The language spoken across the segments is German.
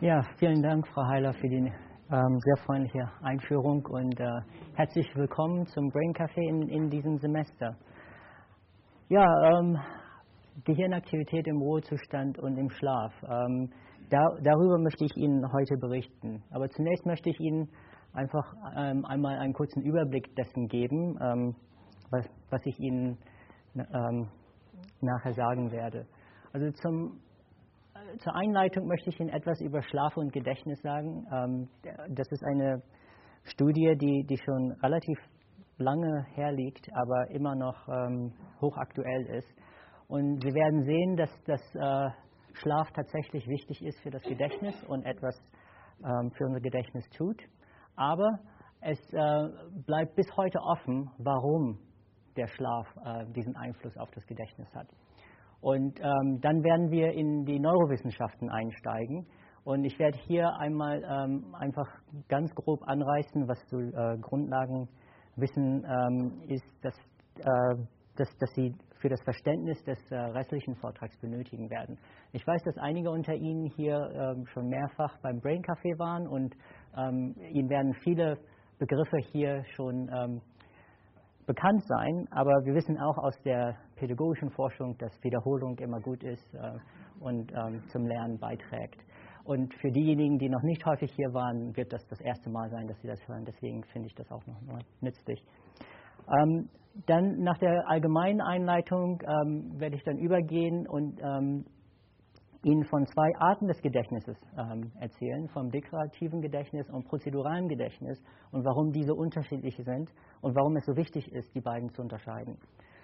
Ja, vielen Dank, Frau Heiler, für die sehr freundliche Einführung und herzlich willkommen zum Brain Café in diesem Semester. Ja, Gehirnaktivität im Ruhezustand und im Schlaf. Darüber möchte ich Ihnen heute berichten. Aber zunächst möchte ich Ihnen einfach einmal einen kurzen Überblick dessen geben, was ich Ihnen nachher sagen werde. Also zur Einleitung möchte ich Ihnen etwas über Schlaf und Gedächtnis sagen. Das ist eine Studie, die schon relativ lange herliegt, aber immer noch hochaktuell ist. Und Sie werden sehen, dass Schlaf tatsächlich wichtig ist für das Gedächtnis und etwas für unser Gedächtnis tut. Aber es bleibt bis heute offen, warum der Schlaf diesen Einfluss auf das Gedächtnis hat. Und dann werden wir in die Neurowissenschaften einsteigen. Und ich werde hier einmal einfach ganz grob anreißen, was so Grundlagenwissen ist, dass Sie für das Verständnis des restlichen Vortrags benötigen werden. Ich weiß, dass einige unter Ihnen hier schon mehrfach beim Brain Café waren und Ihnen werden viele Begriffe hier schon bekannt sein, aber wir wissen auch aus der pädagogischen Forschung, dass Wiederholung immer gut ist und zum Lernen beiträgt. Und für diejenigen, die noch nicht häufig hier waren, wird das erste Mal sein, dass sie das hören. Deswegen finde ich das auch noch nützlich. Dann nach der allgemeinen Einleitung werde ich dann übergehen und Ihnen von zwei Arten des Gedächtnisses erzählen, vom deklarativen Gedächtnis und prozeduralen Gedächtnis und warum diese unterschiedlich sind und warum es so wichtig ist, die beiden zu unterscheiden.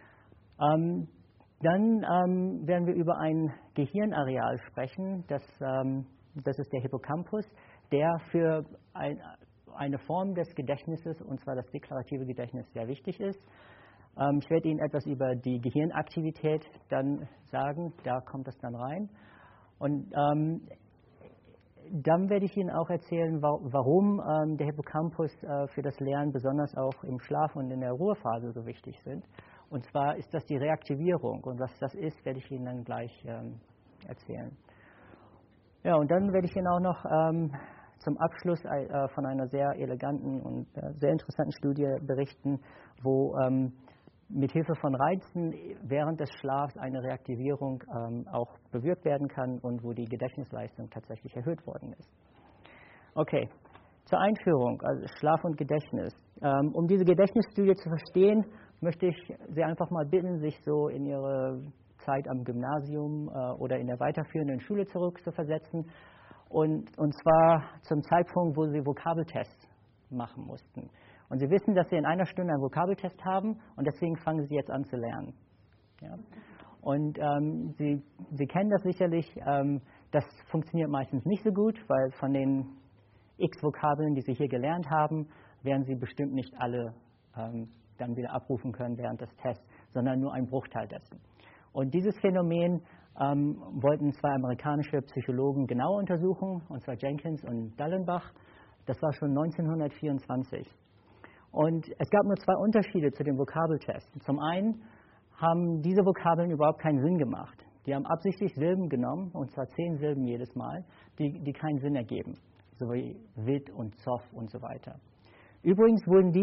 Dann werden wir über ein Gehirnareal sprechen, das ist der Hippocampus, der für eine Form des Gedächtnisses, und zwar das deklarative Gedächtnis, sehr wichtig ist. Ich werde Ihnen etwas über die Gehirnaktivität dann sagen, da kommt es dann rein. Und dann werde ich Ihnen auch erzählen, warum der Hippocampus für das Lernen besonders auch im Schlaf und in der Ruhephase so wichtig sind. Und zwar ist das die Reaktivierung. Und was das ist, werde ich Ihnen dann gleich erzählen. Ja, und dann werde ich Ihnen auch noch zum Abschluss von einer sehr eleganten und sehr interessanten Studie berichten, wo mithilfe von Reizen während des Schlafs eine Reaktivierung auch bewirkt werden kann und wo die Gedächtnisleistung tatsächlich erhöht worden ist. Okay, zur Einführung, also Schlaf und Gedächtnis. Um diese Gedächtnisstudie zu verstehen, möchte ich Sie einfach mal bitten, sich so in Ihre Zeit am Gymnasium oder in der weiterführenden Schule zurückzuversetzen und zwar zum Zeitpunkt, wo Sie Vokabeltests machen mussten. Und Sie wissen, dass Sie in einer Stunde einen Vokabeltest haben und deswegen fangen Sie jetzt an zu lernen. Ja? Und Sie kennen das sicherlich, das funktioniert meistens nicht so gut, weil von den x Vokabeln, die Sie hier gelernt haben, werden Sie bestimmt nicht alle dann wieder abrufen können während des Tests, sondern nur ein Bruchteil dessen. Und dieses Phänomen wollten zwei amerikanische Psychologen genau untersuchen, und zwar Jenkins und Dallenbach. Das war schon 1924. Und es gab nur zwei Unterschiede zu dem Vokabeltest. Zum einen haben diese Vokabeln überhaupt keinen Sinn gemacht. Die haben absichtlich Silben genommen, und zwar 10 Silben jedes Mal, die keinen Sinn ergeben, so wie Witt und Zoff und so weiter. Übrigens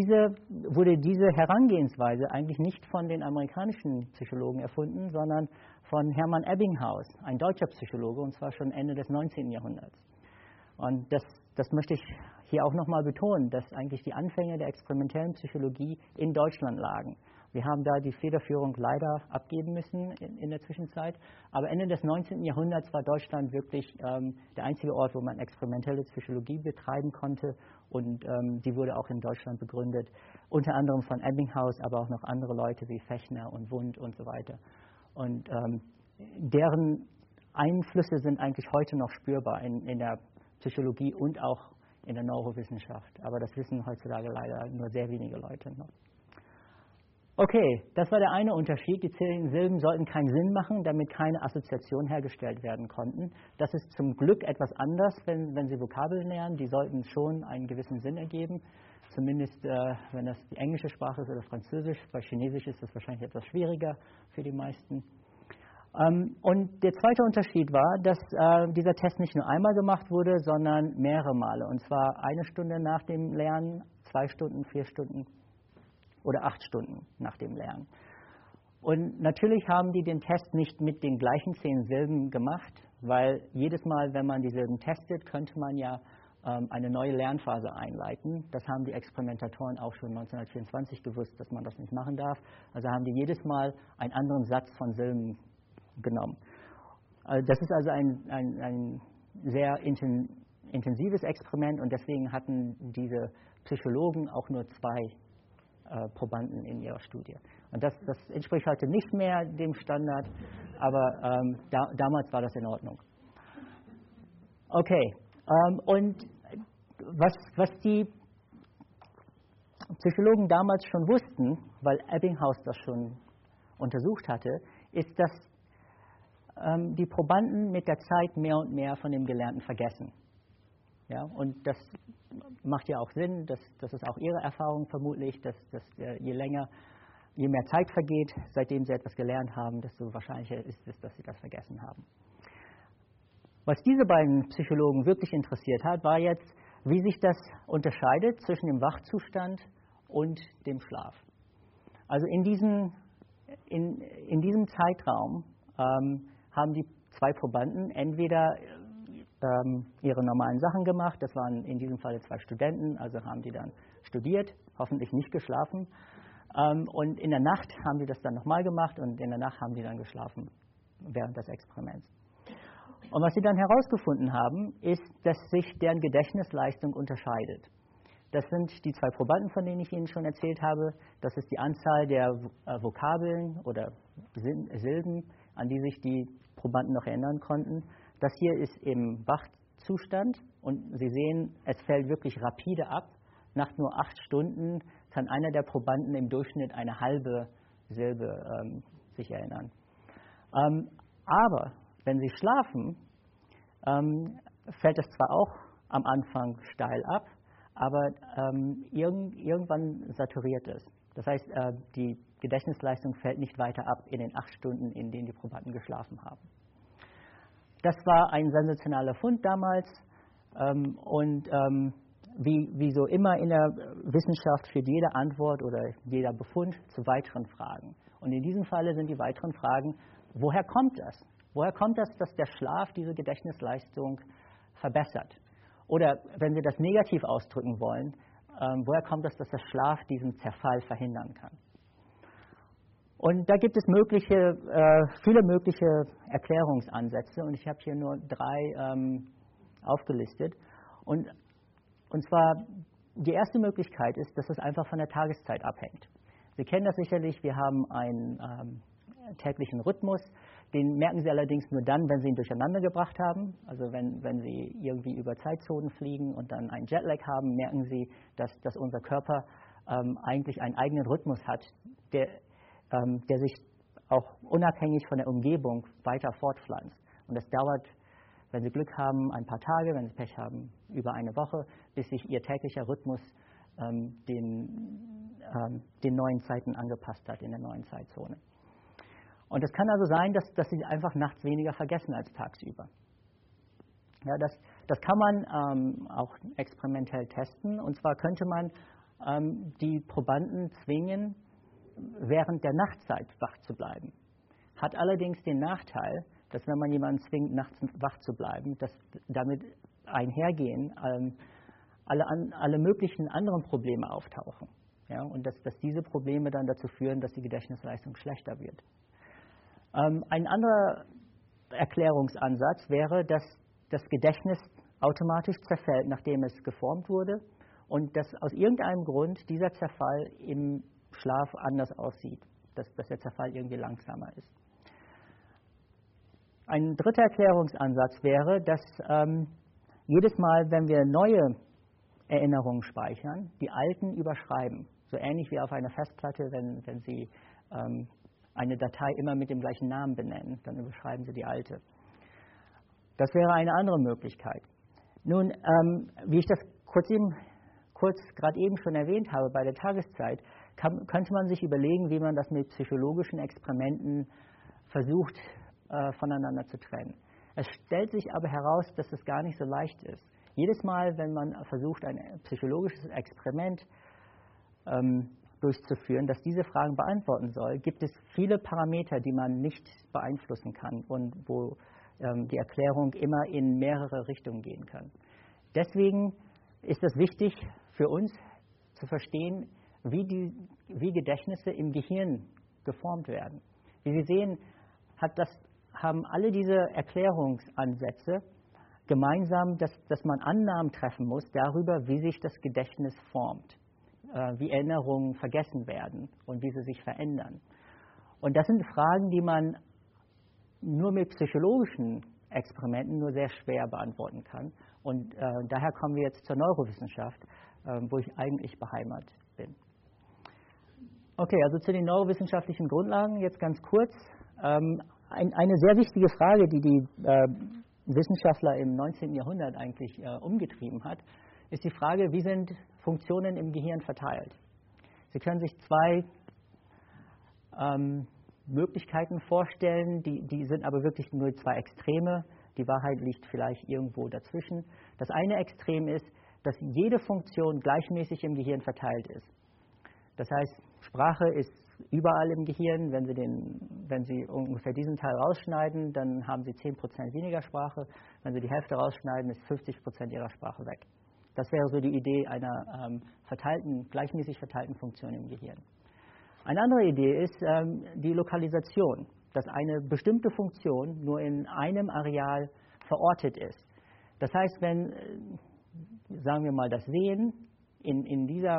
wurde diese Herangehensweise eigentlich nicht von den amerikanischen Psychologen erfunden, sondern von Hermann Ebbinghaus, ein deutscher Psychologe, und zwar schon Ende des 19. Jahrhunderts. Und das möchte ich hier auch nochmal betonen, dass eigentlich die Anfänge der experimentellen Psychologie in Deutschland lagen. Wir haben da die Federführung leider abgeben müssen in der Zwischenzeit. Aber Ende des 19. Jahrhunderts war Deutschland wirklich der einzige Ort, wo man experimentelle Psychologie betreiben konnte. Und die wurde auch in Deutschland begründet, unter anderem von Ebbinghaus, aber auch noch andere Leute wie Fechner und Wundt und so weiter. Und deren Einflüsse sind eigentlich heute noch spürbar in der Psychologie und auch in der Neurowissenschaft. Aber das wissen heutzutage leider nur sehr wenige Leute noch. Okay, das war der eine Unterschied. Die 10 Silben sollten keinen Sinn machen, damit keine Assoziationen hergestellt werden konnten. Das ist zum Glück etwas anders, wenn Sie Vokabeln lernen. Die sollten schon einen gewissen Sinn ergeben. Zumindest, wenn das die englische Sprache ist oder Französisch. Bei Chinesisch ist das wahrscheinlich etwas schwieriger für die meisten. Und der zweite Unterschied war, dass dieser Test nicht nur einmal gemacht wurde, sondern mehrere Male. Und zwar 1 Stunde nach dem Lernen, 2 Stunden, 4 Stunden oder 8 Stunden nach dem Lernen. Und natürlich haben die den Test nicht mit den gleichen 10 Silben gemacht, weil jedes Mal, wenn man die Silben testet, könnte man ja eine neue Lernphase einleiten. Das haben die Experimentatoren auch schon 1924 gewusst, dass man das nicht machen darf. Also haben die jedes Mal einen anderen Satz von Silben genommen. Das ist also ein sehr intensives Experiment und deswegen hatten diese Psychologen auch nur 2 Probanden in ihrer Studie. Und das entspricht heute nicht mehr dem Standard, aber damals war das in Ordnung. Okay, und was die Psychologen damals schon wussten, weil Ebbinghaus das schon untersucht hatte, ist, dass die Probanden mit der Zeit mehr und mehr von dem Gelernten vergessen. Ja, und das macht ja auch Sinn, das ist auch Ihre Erfahrung vermutlich, dass je mehr Zeit vergeht, seitdem Sie etwas gelernt haben, desto wahrscheinlicher ist es, dass Sie das vergessen haben. Was diese beiden Psychologen wirklich interessiert hat, war jetzt, wie sich das unterscheidet zwischen dem Wachzustand und dem Schlaf. Also in diesem Zeitraum haben die 2 Probanden entweder ihre normalen Sachen gemacht, das waren in diesem Fall 2 Studenten, also haben die dann studiert, hoffentlich nicht geschlafen, und in der Nacht haben die das dann nochmal gemacht und in der Nacht haben die dann geschlafen während des Experiments. Und was sie dann herausgefunden haben, ist, dass sich deren Gedächtnisleistung unterscheidet. Das sind die 2 Probanden, von denen ich Ihnen schon erzählt habe. Das ist die Anzahl der Vokabeln oder Silben, an die sich die Probanden noch erinnern konnten. Das hier ist im Wachzustand und Sie sehen, es fällt wirklich rapide ab. Nach nur 8 Stunden kann einer der Probanden im Durchschnitt eine halbe Silbe sich erinnern. Aber wenn Sie schlafen, fällt es zwar auch am Anfang steil ab, aber irgendwann saturiert es. Das heißt, die Gedächtnisleistung fällt nicht weiter ab in den 8 Stunden, in denen die Probanden geschlafen haben. Das war ein sensationaler Fund damals und wie so immer in der Wissenschaft führt jede Antwort oder jeder Befund zu weiteren Fragen. Und in diesem Falle sind die weiteren Fragen, woher kommt das? Woher kommt das, dass der Schlaf diese Gedächtnisleistung verbessert? Oder wenn wir das negativ ausdrücken wollen, woher kommt es, dass der Schlaf diesen Zerfall verhindern kann? Und da gibt es viele mögliche Erklärungsansätze und ich habe hier nur 3 aufgelistet. Und zwar die erste Möglichkeit ist, dass es einfach von der Tageszeit abhängt. Sie kennen das sicherlich, wir haben einen täglichen Rhythmus, den merken Sie allerdings nur dann, wenn Sie ihn durcheinander gebracht haben. Also wenn Sie irgendwie über Zeitzonen fliegen und dann einen Jetlag haben, merken Sie, dass unser Körper eigentlich einen eigenen Rhythmus hat, der sich auch unabhängig von der Umgebung weiter fortpflanzt. Und das dauert, wenn Sie Glück haben, ein paar Tage, wenn Sie Pech haben, über eine Woche, bis sich Ihr täglicher Rhythmus den neuen Zeiten angepasst hat in der neuen Zeitzone. Und es kann also sein, dass Sie einfach nachts weniger vergessen als tagsüber. Ja, das kann man auch experimentell testen. Und zwar könnte man die Probanden zwingen, während der Nachtzeit wach zu bleiben. Hat allerdings den Nachteil, dass wenn man jemanden zwingt, nachts wach zu bleiben, dass damit einhergehen alle möglichen anderen Probleme auftauchen. Ja, und dass diese Probleme dann dazu führen, dass die Gedächtnisleistung schlechter wird. Ein anderer Erklärungsansatz wäre, dass das Gedächtnis automatisch zerfällt, nachdem es geformt wurde und dass aus irgendeinem Grund dieser Zerfall im Schlaf anders aussieht, dass der Zerfall irgendwie langsamer ist. Ein dritter Erklärungsansatz wäre, dass jedes Mal, wenn wir neue Erinnerungen speichern, die alten überschreiben. So ähnlich wie auf einer Festplatte, wenn Sie eine Datei immer mit dem gleichen Namen benennen, dann überschreiben Sie die alte. Das wäre eine andere Möglichkeit. Nun, wie ich das kurz gerade eben schon erwähnt habe bei der Tageszeit, könnte man sich überlegen, wie man das mit psychologischen Experimenten versucht voneinander zu trennen. Es stellt sich aber heraus, dass es gar nicht so leicht ist. Jedes Mal, wenn man versucht, ein psychologisches Experiment durchzuführen, das diese Fragen beantworten soll, gibt es viele Parameter, die man nicht beeinflussen kann und wo die Erklärung immer in mehrere Richtungen gehen kann. Deswegen ist es wichtig für uns zu verstehen, wie Gedächtnisse im Gehirn geformt werden. Wie Sie sehen, haben alle diese Erklärungsansätze gemeinsam, dass man Annahmen treffen muss darüber, wie sich das Gedächtnis formt, wie Erinnerungen vergessen werden und wie sie sich verändern. Und das sind Fragen, die man nur mit psychologischen Experimenten nur sehr schwer beantworten kann. Und daher kommen wir jetzt zur Neurowissenschaft, wo ich eigentlich beheimatet bin. Okay, also zu den neurowissenschaftlichen Grundlagen jetzt ganz kurz. Eine sehr wichtige Frage, die Wissenschaftler im 19. Jahrhundert eigentlich umgetrieben hat, ist die Frage, wie sind Funktionen im Gehirn verteilt? Sie können sich zwei Möglichkeiten vorstellen, die sind aber wirklich nur zwei Extreme. Die Wahrheit liegt vielleicht irgendwo dazwischen. Das eine Extrem ist, dass jede Funktion gleichmäßig im Gehirn verteilt ist. Das heißt, Sprache ist überall im Gehirn. Wenn Sie ungefähr diesen Teil rausschneiden, dann haben Sie 10% weniger Sprache. Wenn Sie die Hälfte rausschneiden, ist 50% Ihrer Sprache weg. Das wäre so die Idee einer gleichmäßig verteilten Funktion im Gehirn. Eine andere Idee ist die Lokalisation, dass eine bestimmte Funktion nur in einem Areal verortet ist. Das heißt, wenn, sagen wir mal, das Sehen in dieser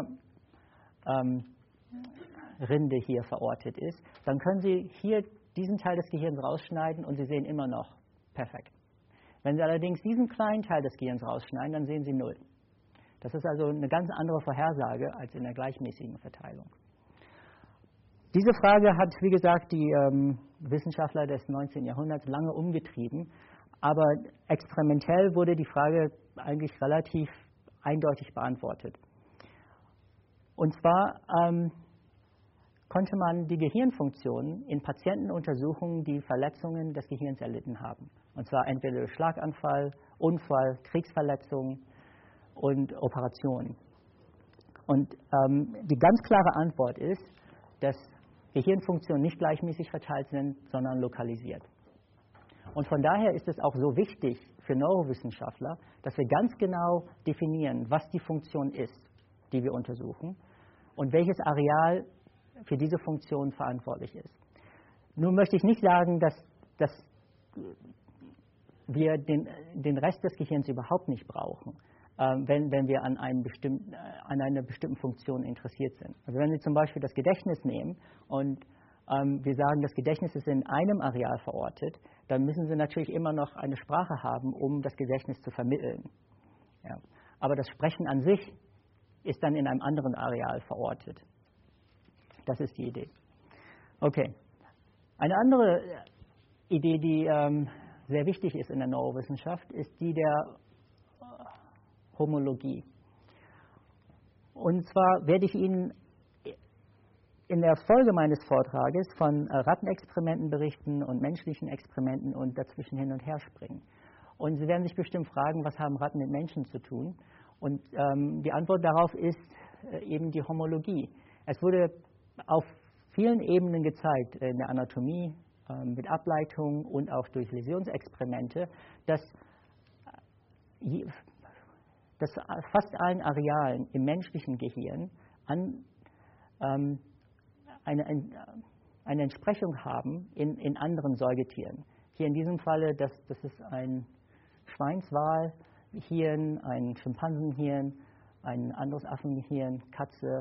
Rinde hier verortet ist, dann können Sie hier diesen Teil des Gehirns rausschneiden und Sie sehen immer noch perfekt. Wenn Sie allerdings diesen kleinen Teil des Gehirns rausschneiden, dann sehen Sie 0. Das ist also eine ganz andere Vorhersage als in der gleichmäßigen Verteilung. Diese Frage hat, wie gesagt, die Wissenschaftler des 19. Jahrhunderts lange umgetrieben, aber experimentell wurde die Frage eigentlich relativ eindeutig beantwortet. Und zwar konnte man die Gehirnfunktionen in Patienten untersuchen, die Verletzungen des Gehirns erlitten haben. Und zwar entweder durch Schlaganfall, Unfall, Kriegsverletzungen und Operationen. Und die ganz klare Antwort ist, dass Gehirnfunktionen nicht gleichmäßig verteilt sind, sondern lokalisiert. Und von daher ist es auch so wichtig für Neurowissenschaftler, dass wir ganz genau definieren, was die Funktion ist, die wir untersuchen, und welches Areal für diese Funktion verantwortlich ist. Nun möchte ich nicht sagen, dass wir den Rest des Gehirns überhaupt nicht brauchen, wenn wir an einer bestimmten Funktion interessiert sind. Also wenn Sie zum Beispiel das Gedächtnis nehmen und wir sagen, das Gedächtnis ist in einem Areal verortet, dann müssen Sie natürlich immer noch eine Sprache haben, um das Gedächtnis zu vermitteln. Ja. Aber das Sprechen an sich ist dann in einem anderen Areal verortet. Das ist die Idee. Okay. Eine andere Idee, die sehr wichtig ist in der Neurowissenschaft, ist die der Homologie. Und zwar werde ich Ihnen in der Folge meines Vortrages von Rattenexperimenten berichten und menschlichen Experimenten und dazwischen hin und her springen. Und Sie werden sich bestimmt fragen, was haben Ratten mit Menschen zu tun? Und die Antwort darauf ist eben die Homologie. Es wurde auf vielen Ebenen gezeigt, in der Anatomie, mit Ableitungen und auch durch Läsionsexperimente, dass fast allen Arealen im menschlichen Gehirn eine Entsprechung haben in anderen Säugetieren. Hier in diesem Falle, das ist ein Schweinswalhirn, ein Schimpansenhirn, ein anderes Affenhirn, Katze,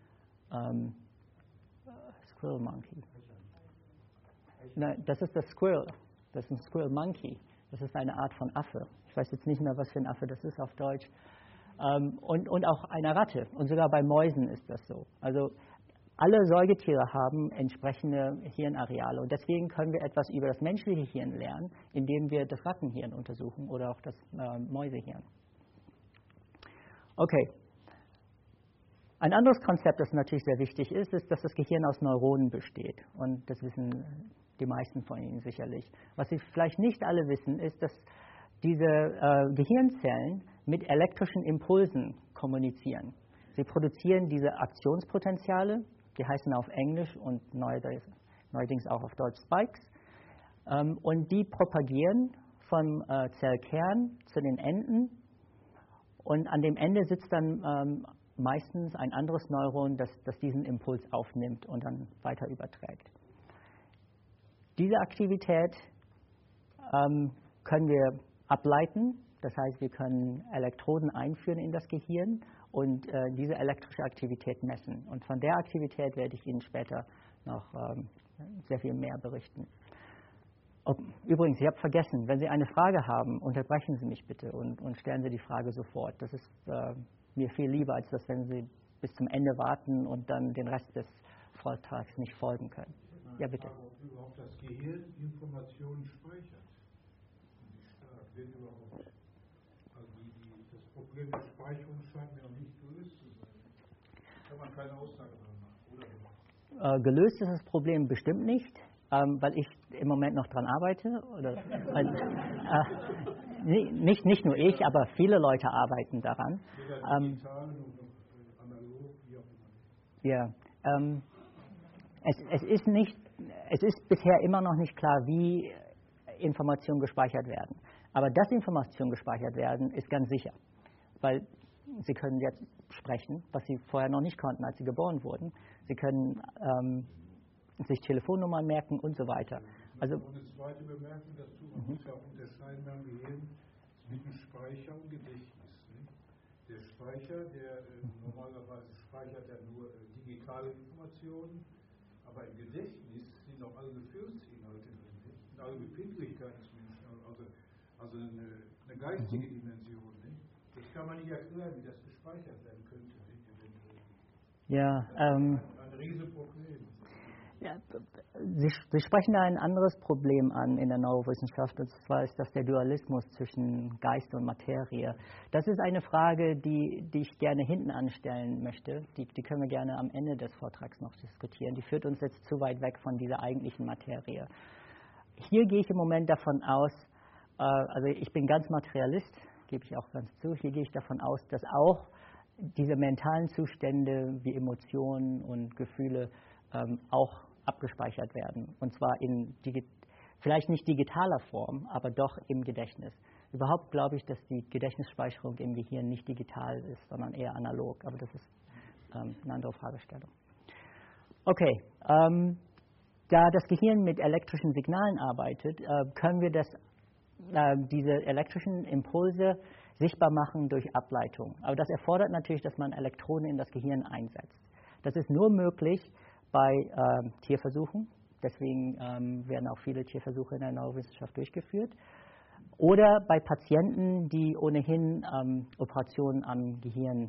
Squirrel Monkey. Nein, das ist das Squirrel. Das ist ein Squirrel Monkey. Das ist eine Art von Affe. Ich weiß jetzt nicht mehr, was für ein Affe das ist auf Deutsch. Und auch eine Ratte. Und sogar bei Mäusen ist das so. Also alle Säugetiere haben entsprechende Hirnareale. Und deswegen können wir etwas über das menschliche Hirn lernen, indem wir das Rattenhirn untersuchen oder auch das Mäusehirn. Okay. Ein anderes Konzept, das natürlich sehr wichtig ist, ist, dass das Gehirn aus Neuronen besteht. Und das wissen die meisten von Ihnen sicherlich. Was Sie vielleicht nicht alle wissen, ist, dass diese Gehirnzellen mit elektrischen Impulsen kommunizieren. Sie produzieren diese Aktionspotenziale, die heißen auf Englisch und neuerdings auch auf Deutsch Spikes, und die propagieren vom Zellkern zu den Enden, und an dem Ende sitzt dann meistens ein anderes Neuron, das diesen Impuls aufnimmt und dann weiter überträgt. Diese Aktivität können wir ableiten, das heißt, wir können Elektroden einführen in das Gehirn und diese elektrische Aktivität messen. Und von der Aktivität werde ich Ihnen später noch sehr viel mehr berichten. Übrigens, ich habe vergessen, wenn Sie eine Frage haben, unterbrechen Sie mich bitte und stellen Sie die Frage sofort. Das ist mir viel lieber, als dass, wenn Sie bis zum Ende warten und dann den Rest des Vortrags nicht folgen können. Ja, bitte. Frage, ob überhaupt das Gehirn Informationen speichert. Wie stark wird überhaupt? Also das Problem der Speicherung scheint mir noch nicht gelöst zu sein. Kann man keine Aussage darüber machen, oder? Gelöst ist das Problem bestimmt nicht, weil ich im Moment noch dran arbeite. Oder, nicht nur ich, aber viele Leute arbeiten daran. Digital und analog, wie auch immer. Ja, es ist bisher immer noch nicht klar, wie Informationen gespeichert werden. Aber dass Informationen gespeichert werden, ist ganz sicher, weil Sie können jetzt sprechen, was Sie vorher noch nicht konnten, als Sie geboren wurden. Sie können sich Telefonnummern merken und so weiter. Also, und eine zweite Bemerkung dazu, man muss ja auch unterscheiden beim Gehirn zwischen Speicher und Gedächtnis. Nicht? Der Speicher, der normalerweise speichert ja nur digitale Informationen, aber im Gedächtnis sind auch alle Gefühlsinhalte drin, nicht? Und alle Befindlichkeiten des Menschen, also eine geistige Dimension. Nicht? Das kann man nicht erklären, wie das gespeichert werden könnte. Nicht? Ja, ein Riesenproblem. Ja, Sie sprechen da ein anderes Problem an in der Neurowissenschaft, und zwar ist das der Dualismus zwischen Geist und Materie. Das ist eine Frage, die ich gerne hinten anstellen möchte. Die können wir gerne am Ende des Vortrags noch diskutieren. Die führt uns jetzt zu weit weg von dieser eigentlichen Materie. Hier gehe ich im Moment davon aus, also ich bin ganz Materialist, gebe ich auch ganz zu, hier gehe ich davon aus, dass auch diese mentalen Zustände wie Emotionen und Gefühle auch abgespeichert werden. Und zwar in vielleicht nicht digitaler Form, aber doch im Gedächtnis. Überhaupt glaube ich, dass die Gedächtnisspeicherung im Gehirn nicht digital ist, sondern eher analog. Aber das ist eine andere Fragestellung. Okay, da das Gehirn mit elektrischen Signalen arbeitet, können wir diese elektrischen Impulse sichtbar machen durch Ableitung. Aber das erfordert natürlich, dass man Elektronen in das Gehirn einsetzt. Das ist nur möglich bei Tierversuchen, deswegen werden auch viele Tierversuche in der Neurowissenschaft durchgeführt, oder bei Patienten, die ohnehin Operationen am Gehirn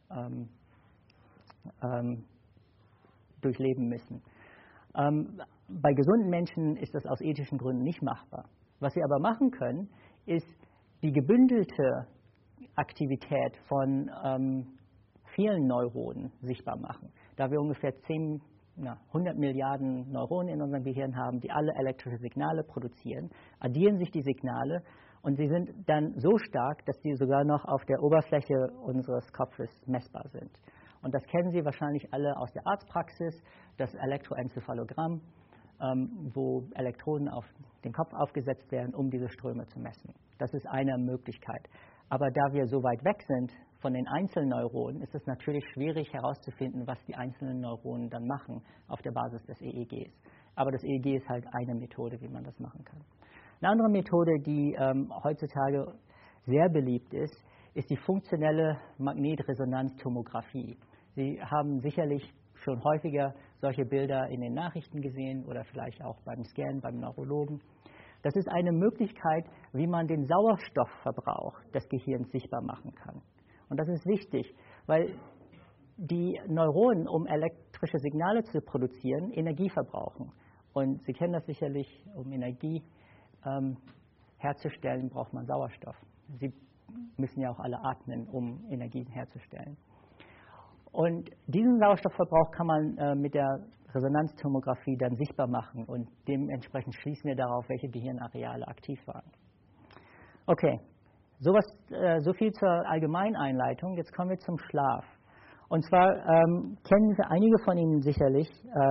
durchleben müssen. Bei gesunden Menschen ist das aus ethischen Gründen nicht machbar. Was sie aber machen können, ist die gebündelte Aktivität von vielen Neuronen sichtbar machen. Da wir ungefähr 100 Milliarden Neuronen in unserem Gehirn haben, die alle elektrische Signale produzieren, addieren sich die Signale und sie sind dann so stark, dass sie sogar noch auf der Oberfläche unseres Kopfes messbar sind. Und das kennen Sie wahrscheinlich alle aus der Arztpraxis, das Elektroenzephalogramm, wo Elektroden auf den Kopf aufgesetzt werden, um diese Ströme zu messen. Das ist eine Möglichkeit. Aber da wir so weit weg sind von den einzelnen Neuronen, ist es natürlich schwierig herauszufinden, was die einzelnen Neuronen dann machen auf der Basis des EEGs. Aber das EEG ist halt eine Methode, wie man das machen kann. Eine andere Methode, die heutzutage sehr beliebt ist, ist die funktionelle Magnetresonanztomographie. Sie haben sicherlich schon häufiger solche Bilder in den Nachrichten gesehen oder vielleicht auch beim Scan, beim Neurologen. Das ist eine Möglichkeit, wie man den Sauerstoffverbrauch des Gehirns sichtbar machen kann. Und das ist wichtig, weil die Neuronen, um elektrische Signale zu produzieren, Energie verbrauchen. Und Sie kennen das sicherlich, um Energie herzustellen, braucht man Sauerstoff. Sie müssen ja auch alle atmen, um Energie herzustellen. Und diesen Sauerstoffverbrauch kann man mit der Resonanztomographie dann sichtbar machen und dementsprechend schließen wir darauf, welche Gehirnareale aktiv waren. Okay, so viel zur Allgemeineinleitung. Jetzt kommen wir zum Schlaf. Und zwar kennen einige von Ihnen sicherlich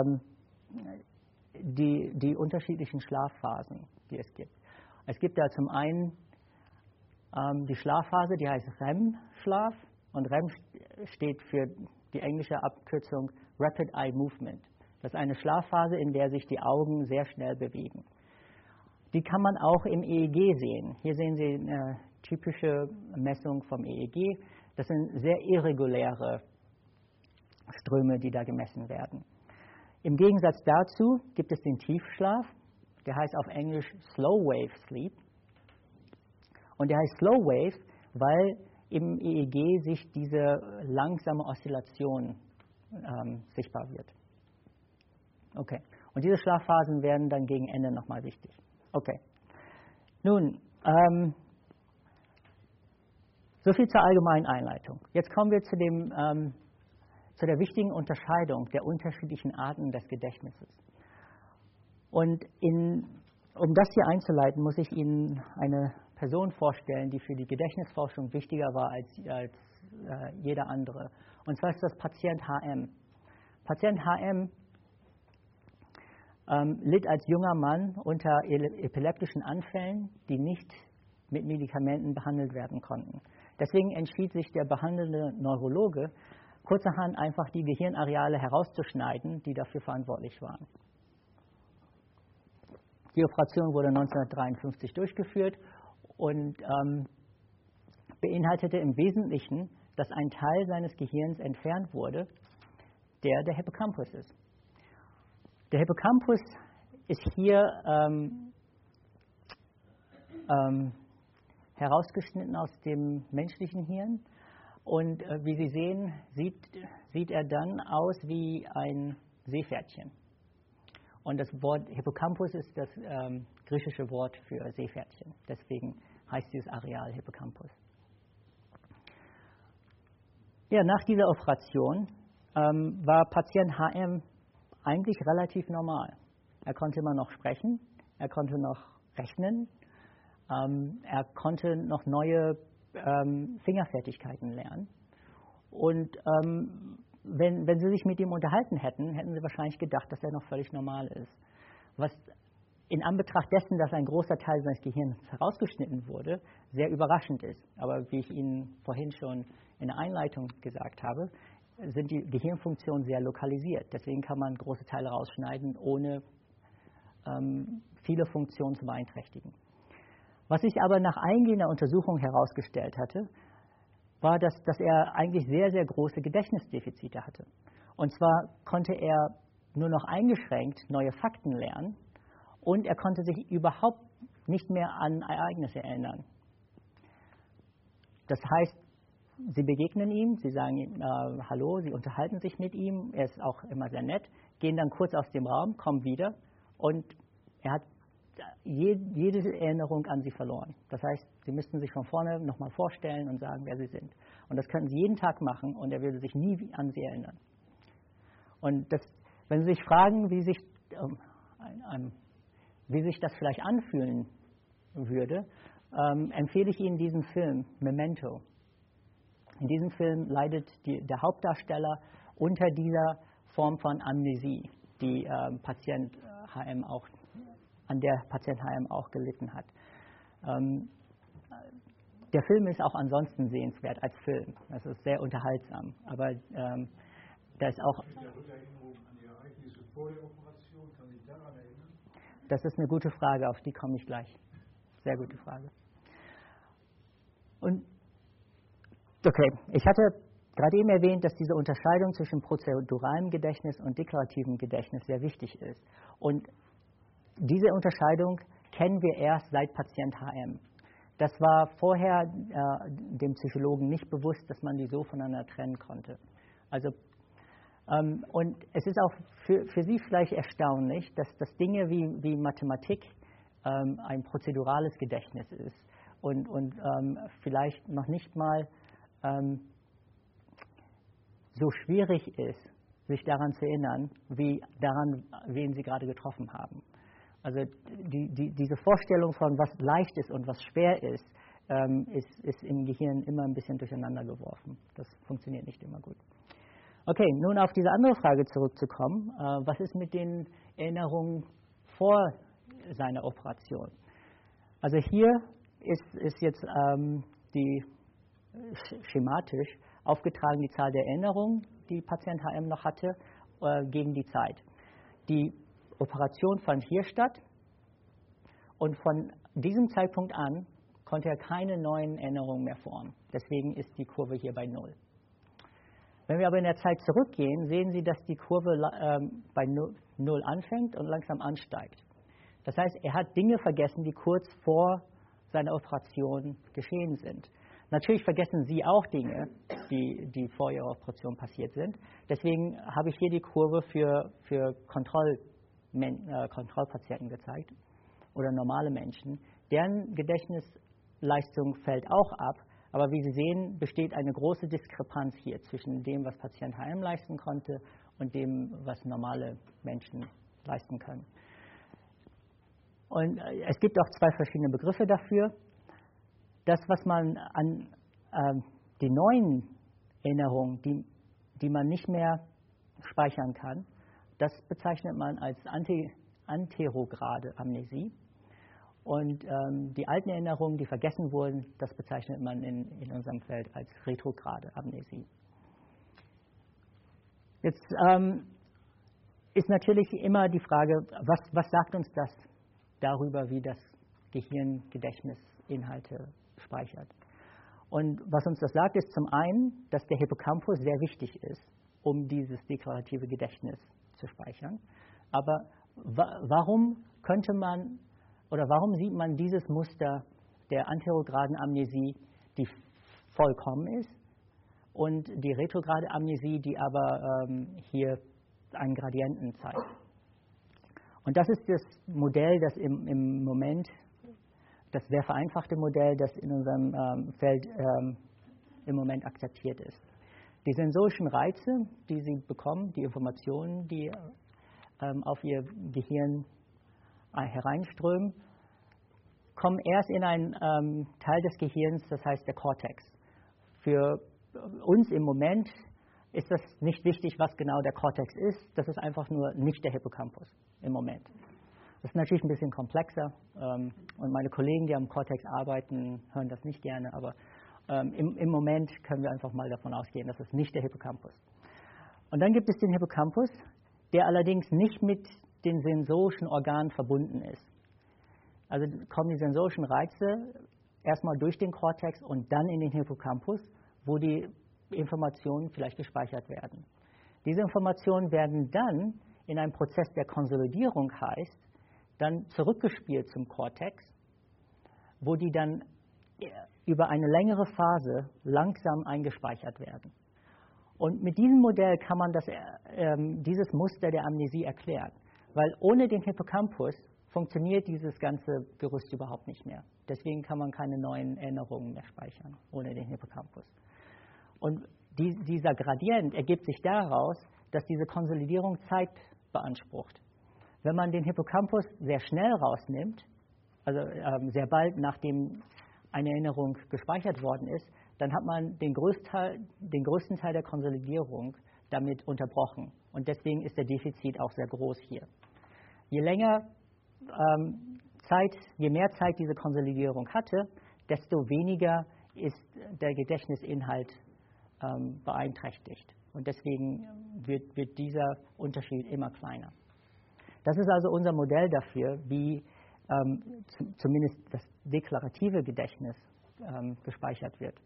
die unterschiedlichen Schlafphasen, die es gibt. Es gibt da zum einen die Schlafphase, die heißt REM-Schlaf. Und REM steht für die englische Abkürzung Rapid Eye Movement. Das ist eine Schlafphase, in der sich die Augen sehr schnell bewegen. Die kann man auch im EEG sehen. Hier sehen Sie eine typische Messung vom EEG. Das sind sehr irreguläre Ströme, die da gemessen werden. Im Gegensatz dazu gibt es den Tiefschlaf. Der heißt auf Englisch Slow Wave Sleep. Und der heißt Slow Wave, weil im EEG sich diese langsame Oszillation sichtbar wird. Okay. Und diese Schlafphasen werden dann gegen Ende nochmal wichtig. Okay. Nun, so viel zur allgemeinen Einleitung. Jetzt kommen wir zu der wichtigen Unterscheidung der unterschiedlichen Arten des Gedächtnisses. Und um das hier einzuleiten, muss ich Ihnen eine Person vorstellen, die für die Gedächtnisforschung wichtiger war als jeder andere. Und zwar ist das Patient HM. Patient HM litt als junger Mann unter epileptischen Anfällen, die nicht mit Medikamenten behandelt werden konnten. Deswegen entschied sich der behandelnde Neurologe, kurzerhand einfach die Gehirnareale herauszuschneiden, die dafür verantwortlich waren. Die Operation wurde 1953 durchgeführt und beinhaltete im Wesentlichen, dass ein Teil seines Gehirns entfernt wurde, der Hippocampus ist. Der Hippocampus ist hier herausgeschnitten aus dem menschlichen Hirn und wie Sie sehen, sieht er dann aus wie ein Seepferdchen. Und das Wort Hippocampus ist das griechische Wort für Seepferdchen. Deswegen heißt dieses Areal Hippocampus. Ja, nach dieser Operation war Patient HM eigentlich relativ normal. Er konnte immer noch sprechen, er konnte noch rechnen, er konnte noch neue Fingerfertigkeiten lernen. Und wenn Sie sich mit ihm unterhalten hätten, hätten Sie wahrscheinlich gedacht, dass er noch völlig normal ist. Was in Anbetracht dessen, dass ein großer Teil seines Gehirns herausgeschnitten wurde, sehr überraschend ist. Aber wie ich Ihnen vorhin schon in der Einleitung gesagt habe, sind die Gehirnfunktionen sehr lokalisiert. Deswegen kann man große Teile rausschneiden, ohne viele Funktionen zu beeinträchtigen. Was sich aber nach eingehender Untersuchung herausgestellt hatte, war, dass er eigentlich sehr, sehr große Gedächtnisdefizite hatte. Und zwar konnte er nur noch eingeschränkt neue Fakten lernen und er konnte sich überhaupt nicht mehr an Ereignisse erinnern. Das heißt, Sie begegnen ihm, Sie sagen ihm Hallo, Sie unterhalten sich mit ihm, er ist auch immer sehr nett, gehen dann kurz aus dem Raum, kommen wieder und er hat jede Erinnerung an Sie verloren. Das heißt, Sie müssten sich von vorne nochmal vorstellen und sagen, wer Sie sind. Und das könnten Sie jeden Tag machen und er würde sich nie an Sie erinnern. Und wenn Sie sich fragen, wie sich das vielleicht anfühlen würde, empfehle ich Ihnen diesen Film, Memento. In diesem Film leidet der Hauptdarsteller unter dieser Form von Amnesie, die Patient HM auch an der Patient HM auch gelitten hat. Der Film ist auch ansonsten sehenswert als Film. Das ist sehr unterhaltsam. Aber da ist auch. Rückerinnerung an die Ereignisse vor der Operation, kann sich daran erinnern? Das ist eine gute Frage, auf die komme ich gleich. Sehr gute Frage. Und okay, ich hatte gerade eben erwähnt, dass diese Unterscheidung zwischen prozeduralem Gedächtnis und deklarativem Gedächtnis sehr wichtig ist. Und diese Unterscheidung kennen wir erst seit Patient HM. Das war vorher dem Psychologen nicht bewusst, dass man die so voneinander trennen konnte. Also, und es ist auch für Sie vielleicht erstaunlich, dass Dinge wie Mathematik ein prozedurales Gedächtnis ist und vielleicht noch nicht mal so schwierig ist, sich daran zu erinnern, wie daran, wen Sie gerade getroffen haben. Also diese Vorstellung von, was leicht ist und was schwer ist, ist im Gehirn immer ein bisschen durcheinander geworfen. Das funktioniert nicht immer gut. Okay, nun auf diese andere Frage zurückzukommen. Was ist mit den Erinnerungen vor seiner Operation? Also hier ist jetzt schematisch aufgetragen die Zahl der Erinnerungen, die Patient HM noch hatte, gegen die Zeit. Die Operation fand hier statt und von diesem Zeitpunkt an konnte er keine neuen Erinnerungen mehr formen. Deswegen ist die Kurve hier bei 0. Wenn wir aber in der Zeit zurückgehen, sehen Sie, dass die Kurve bei 0 anfängt und langsam ansteigt. Das heißt, er hat Dinge vergessen, die kurz vor seiner Operation geschehen sind. Natürlich vergessen Sie auch Dinge, die vor Ihrer Operation passiert sind. Deswegen habe ich hier die Kurve für Kontrollpatienten gezeigt oder normale Menschen. Deren Gedächtnisleistung fällt auch ab, aber wie Sie sehen, besteht eine große Diskrepanz hier zwischen dem, was Patient HM leisten konnte und dem, was normale Menschen leisten können. Und es gibt auch zwei verschiedene Begriffe dafür. Das, was man an die neuen Erinnerungen, die man nicht mehr speichern kann, das bezeichnet man als anterograde Amnesie. Und die alten Erinnerungen, die vergessen wurden, das bezeichnet man in unserem Feld als retrograde Amnesie. Jetzt ist natürlich immer die Frage, was sagt uns das darüber, wie das Gehirn Gedächtnisinhalte speichert. Und was uns das sagt, ist zum einen, dass der Hippocampus sehr wichtig ist, um dieses deklarative Gedächtnis zu speichern. Aber warum sieht man dieses Muster der anterograden Amnesie, die vollkommen ist, und die retrograde Amnesie, die aber hier einen Gradienten zeigt? Und das ist das Modell, das im Moment, das sehr vereinfachte Modell, das in unserem Feld im Moment akzeptiert ist. Die sensorischen Reize, die Sie bekommen, die Informationen, die auf Ihr Gehirn hereinströmen, kommen erst in einen Teil des Gehirns, das heißt der Cortex. Für uns im Moment ist das nicht wichtig, was genau der Cortex ist. Das ist einfach nur nicht der Hippocampus im Moment. Das ist natürlich ein bisschen komplexer und meine Kollegen, die am Cortex arbeiten, hören das nicht gerne, aber im Moment können wir einfach mal davon ausgehen, dass es nicht der Hippocampus ist. Und dann gibt es den Hippocampus, der allerdings nicht mit den sensorischen Organen verbunden ist. Also kommen die sensorischen Reize erstmal durch den Cortex und dann in den Hippocampus, wo die Informationen vielleicht gespeichert werden. Diese Informationen werden dann in einem Prozess der Konsolidierung heißt, dann zurückgespielt zum Cortex, wo die dann über eine längere Phase langsam eingespeichert werden. Und mit diesem Modell kann man dieses Muster der Amnesie erklären, weil ohne den Hippocampus funktioniert dieses ganze Gerüst überhaupt nicht mehr. Deswegen kann man keine neuen Erinnerungen mehr speichern, ohne den Hippocampus. Und dieser Gradient ergibt sich daraus, dass diese Konsolidierung Zeit beansprucht. Wenn man den Hippocampus sehr schnell rausnimmt, also sehr bald nachdem eine Erinnerung gespeichert worden ist, dann hat man den größten Teil der Konsolidierung damit unterbrochen. Und deswegen ist der Defizit auch sehr groß hier. Je mehr Zeit diese Konsolidierung hatte, desto weniger ist der Gedächtnisinhalt beeinträchtigt. Und deswegen wird dieser Unterschied immer kleiner. Das ist also unser Modell dafür, wie zumindest das deklarative Gedächtnis gespeichert wird.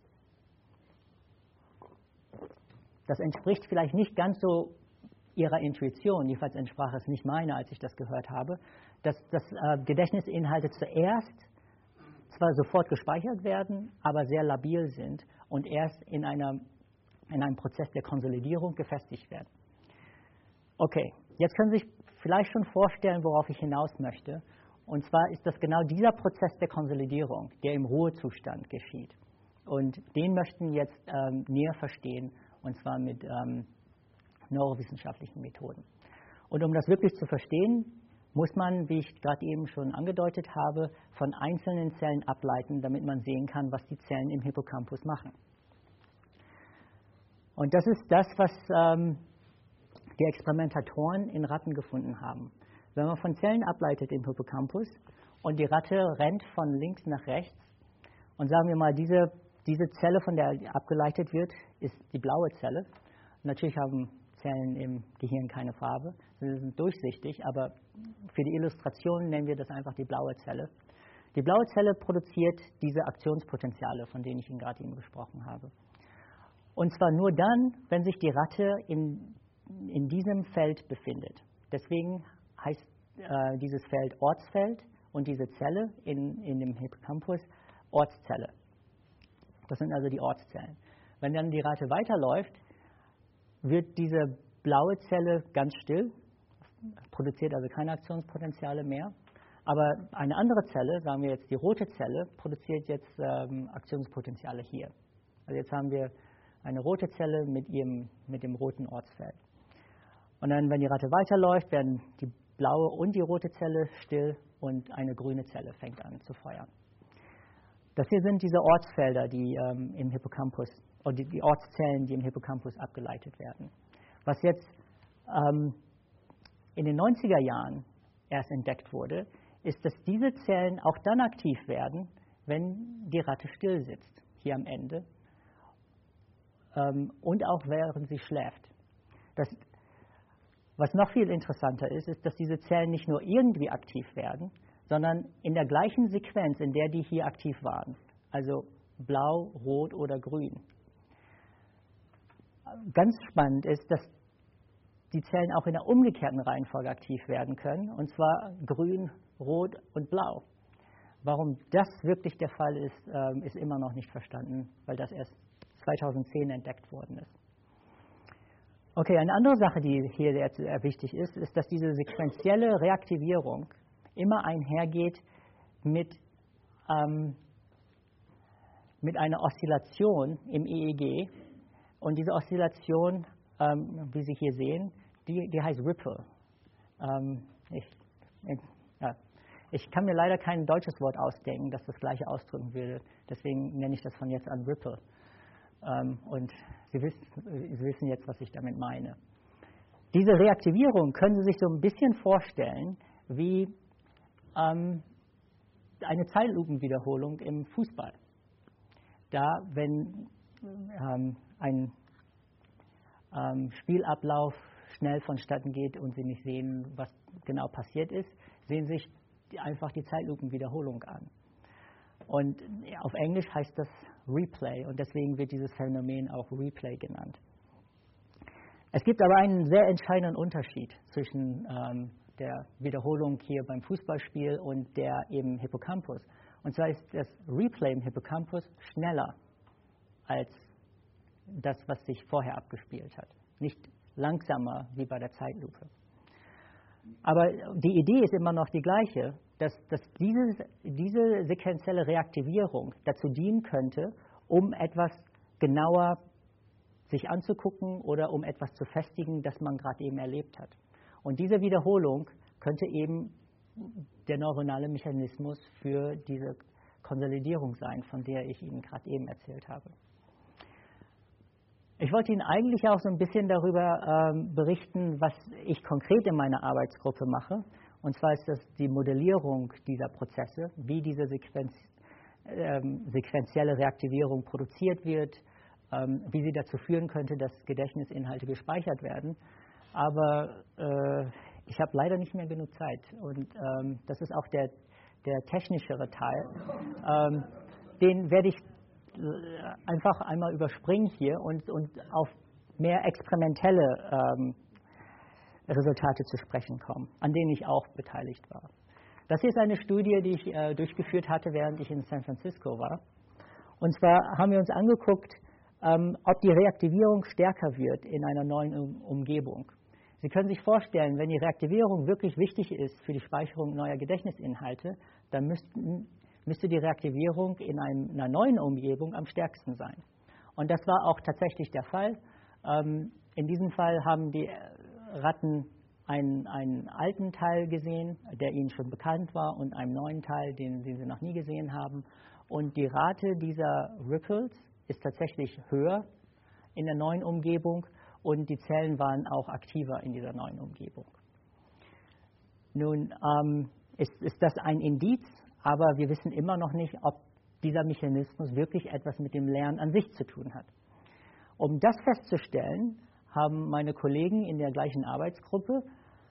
Das entspricht vielleicht nicht ganz so Ihrer Intuition, jedenfalls entsprach es nicht meiner, als ich das gehört habe, dass Gedächtnisinhalte zuerst zwar sofort gespeichert werden, aber sehr labil sind und erst in einem Prozess der Konsolidierung gefestigt werden. Okay, jetzt können Sie sich vielleicht schon vorstellen, worauf ich hinaus möchte. Und zwar ist das genau dieser Prozess der Konsolidierung, der im Ruhezustand geschieht. Und den möchten wir jetzt näher verstehen und zwar mit neurowissenschaftlichen Methoden. Und um das wirklich zu verstehen, muss man, wie ich gerade eben schon angedeutet habe, von einzelnen Zellen ableiten, damit man sehen kann, was die Zellen im Hippocampus machen. Und das ist das, was die Experimentatoren in Ratten gefunden haben. Wenn man von Zellen ableitet im Hippocampus und die Ratte rennt von links nach rechts und sagen wir mal, diese Zelle, von der abgeleitet wird, ist die blaue Zelle. Natürlich haben Zellen im Gehirn keine Farbe, sie sind durchsichtig, aber für die Illustration nennen wir das einfach die blaue Zelle. Die blaue Zelle produziert diese Aktionspotenziale, von denen ich Ihnen gerade eben gesprochen habe. Und zwar nur dann, wenn sich die Ratte in diesem Feld befindet. Deswegen heißt dieses Feld Ortsfeld und diese Zelle in dem Hippocampus Ortszelle. Das sind also die Ortszellen. Wenn dann die Ratte weiterläuft, wird diese blaue Zelle ganz still, produziert also keine Aktionspotenziale mehr. Aber eine andere Zelle, sagen wir jetzt die rote Zelle, produziert jetzt Aktionspotenziale hier. Also jetzt haben wir eine rote Zelle mit dem roten Ortsfeld. Und dann, wenn die Ratte weiterläuft, werden die blaue und die rote Zelle still und eine grüne Zelle fängt an zu feuern. Das hier sind diese Ortsfelder, die im Hippocampus, oder die Ortszellen, die im Hippocampus abgeleitet werden. Was jetzt in den 90er Jahren erst entdeckt wurde, ist, dass diese Zellen auch dann aktiv werden, wenn die Ratte still sitzt, hier am Ende, und auch während sie schläft. Was noch viel interessanter ist, ist, dass diese Zellen nicht nur irgendwie aktiv werden, sondern in der gleichen Sequenz, in der die hier aktiv waren. Also blau, rot oder grün. Ganz spannend ist, dass die Zellen auch in der umgekehrten Reihenfolge aktiv werden können, und zwar grün, rot und blau. Warum das wirklich der Fall ist, ist immer noch nicht verstanden, weil das erst 2010 entdeckt worden ist. Okay, eine andere Sache, die hier sehr wichtig ist, ist, dass diese sequentielle Reaktivierung immer einhergeht mit einer Oszillation im EEG. Und diese Oszillation, wie Sie hier sehen, die heißt Ripple. Ich kann mir leider kein deutsches Wort ausdenken, das das gleiche ausdrücken würde. Deswegen nenne ich das von jetzt an Ripple. Und Sie wissen jetzt, was ich damit meine. Diese Reaktivierung können Sie sich so ein bisschen vorstellen wie eine Zeitlupenwiederholung im Fußball. Da, wenn ein Spielablauf schnell vonstatten geht und Sie nicht sehen, was genau passiert ist, sehen Sie sich einfach die Zeitlupenwiederholung an. Und auf Englisch heißt das Replay und deswegen wird dieses Phänomen auch Replay genannt. Es gibt aber einen sehr entscheidenden Unterschied zwischen der Wiederholung hier beim Fußballspiel und der im Hippocampus. Und zwar ist das Replay im Hippocampus schneller als das, was sich vorher abgespielt hat. Nicht langsamer wie bei der Zeitlupe. Aber die Idee ist immer noch die gleiche, dass diese sequenzielle Reaktivierung dazu dienen könnte, um etwas genauer sich anzugucken oder um etwas zu festigen, das man gerade eben erlebt hat. Und diese Wiederholung könnte eben der neuronale Mechanismus für diese Konsolidierung sein, von der ich Ihnen gerade eben erzählt habe. Ich wollte Ihnen eigentlich auch so ein bisschen darüber berichten, was ich konkret in meiner Arbeitsgruppe mache. Und zwar ist das die Modellierung dieser Prozesse, wie diese sequentielle Reaktivierung produziert wird, wie sie dazu führen könnte, dass Gedächtnisinhalte gespeichert werden. Aber ich habe leider nicht mehr genug Zeit. Und das ist auch der technischere Teil. Den werde ich einfach einmal überspringen hier und auf mehr experimentelle Resultate zu sprechen kommen, an denen ich auch beteiligt war. Das hier ist eine Studie, die ich durchgeführt hatte, während ich in San Francisco war. Und zwar haben wir uns angeguckt, ob die Reaktivierung stärker wird in einer neuen Umgebung. Sie können sich vorstellen, wenn die Reaktivierung wirklich wichtig ist für die Speicherung neuer Gedächtnisinhalte, dann müsste die Reaktivierung in einer neuen Umgebung am stärksten sein. Und das war auch tatsächlich der Fall. In diesem Fall haben die Ratten einen alten Teil gesehen, der ihnen schon bekannt war, und einen neuen Teil, den sie noch nie gesehen haben. Und die Rate dieser Ripples ist tatsächlich höher in der neuen Umgebung, und die Zellen waren auch aktiver in dieser neuen Umgebung. Nun ist das ein Indiz, aber wir wissen immer noch nicht, ob dieser Mechanismus wirklich etwas mit dem Lernen an sich zu tun hat. Um das festzustellen, haben meine Kollegen in der gleichen Arbeitsgruppe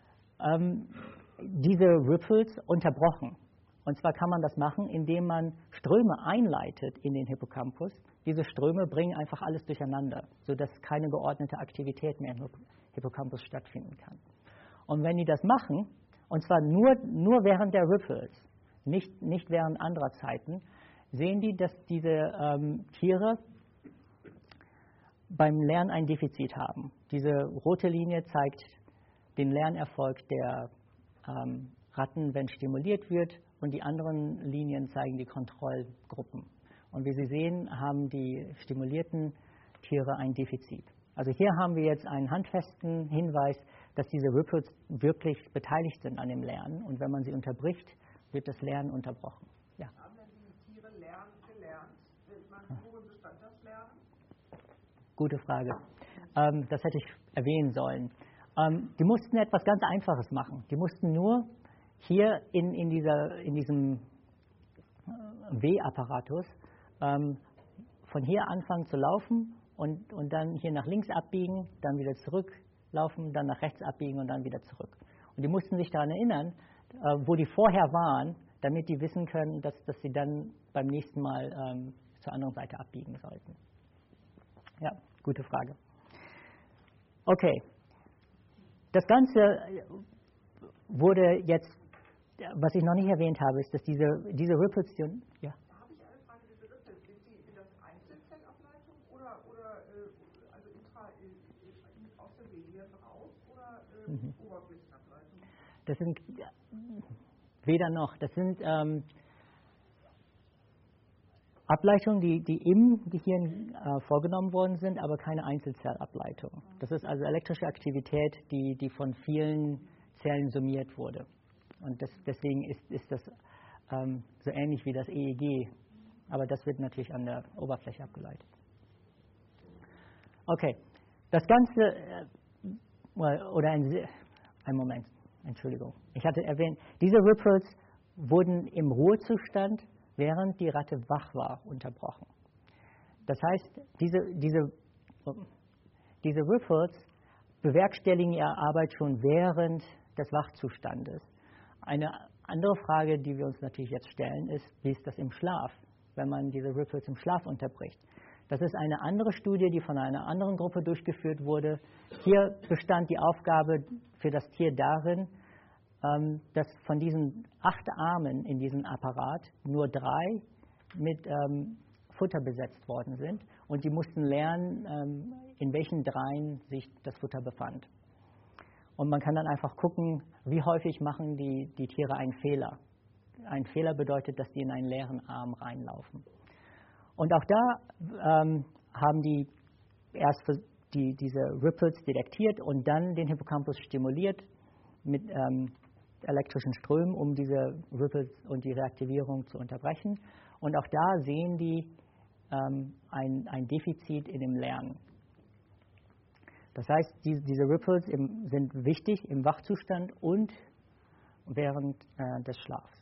diese Ripples unterbrochen. Und zwar kann man das machen, indem man Ströme einleitet in den Hippocampus. Diese Ströme bringen einfach alles durcheinander, sodass keine geordnete Aktivität mehr im Hippocampus stattfinden kann. Und wenn die das machen, und zwar nur während der Ripples, nicht während anderer Zeiten, sehen die, dass diese Tiere beim Lernen ein Defizit haben. Diese rote Linie zeigt den Lernerfolg der Ratten, wenn stimuliert wird, und die anderen Linien zeigen die Kontrollgruppen. Und wie Sie sehen, haben die stimulierten Tiere ein Defizit. Also hier haben wir jetzt einen handfesten Hinweis, dass diese Ripples wirklich beteiligt sind an dem Lernen, und wenn man sie unterbricht, wird das Lernen unterbrochen. Ja. Haben denn diese Tiere gelernt? Worin bestand das Lernen? Gute Frage. Das hätte ich erwähnen sollen. Die mussten etwas ganz Einfaches machen. Die mussten nur hier in diesem W-Apparatus von hier anfangen zu laufen und dann hier nach links abbiegen, dann wieder zurücklaufen, dann nach rechts abbiegen und dann wieder zurück. Und die mussten sich daran erinnern, wo die vorher waren, damit die wissen können, dass sie dann beim nächsten Mal zur anderen Seite abbiegen sollten. Ja, gute Frage. Okay. Das Ganze wurde jetzt, was ich noch nicht erwähnt habe, ist, dass diese Ripples, ja. Da habe ich eine Frage, diese Ripples, sind das Einzelzellableitung oder also aus der Wehe raus oder Oberflächenableitung? Das sind weder noch. Das sind Ableitungen, die im Gehirn vorgenommen worden sind, aber keine Einzelzellableitung. Das ist also elektrische Aktivität, die von vielen Zellen summiert wurde. Und deswegen ist das so ähnlich wie das EEG, aber das wird natürlich an der Oberfläche abgeleitet. Okay, das Ganze, oder ein Moment, Entschuldigung. Ich hatte erwähnt, diese Ripples wurden im Ruhezustand, während die Ratte wach war, unterbrochen. Das heißt, diese Ripples bewerkstelligen ihre Arbeit schon während des Wachzustandes. Eine andere Frage, die wir uns natürlich jetzt stellen, ist, wie ist das im Schlaf, wenn man diese Ripples im Schlaf unterbricht? Das ist eine andere Studie, die von einer anderen Gruppe durchgeführt wurde. Hier bestand die Aufgabe für das Tier darin, dass von diesen 8 Armen in diesem Apparat nur 3 mit Futter besetzt worden sind, und die mussten lernen, in welchen 3 sich das Futter befand. Und man kann dann einfach gucken, wie häufig machen die Tiere einen Fehler. Ein Fehler bedeutet, dass die in einen leeren Arm reinlaufen. Und auch da haben die erst diese Ripples detektiert und dann den Hippocampus stimuliert mit elektrischen Strömen, um diese Ripples und die Reaktivierung zu unterbrechen. Und auch da sehen die ein Defizit in dem Lernen. Das heißt, diese Ripples sind wichtig im Wachzustand und während des Schlafs.